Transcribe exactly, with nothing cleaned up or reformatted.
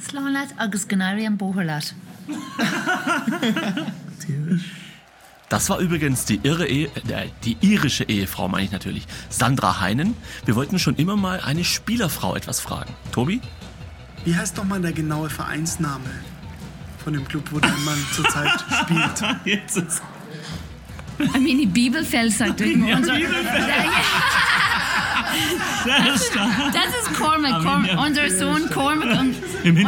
Slánlaat agus Ganari am Boherlat. Das war übrigens die, irre Ehe, äh, die irische Ehefrau, meine ich natürlich, Sandra Heinen. Wir wollten schon immer mal eine Spielerfrau etwas fragen. Tobi? Wie heißt doch mal der genaue Vereinsname von dem Club, wo dein Mann zurzeit spielt? Jetzt ist I mean, die Bibelfeld sagt durch Ja, unser... Bibelfeld. Das ist Cormac, Cormac, unser Sohn Cormac. Und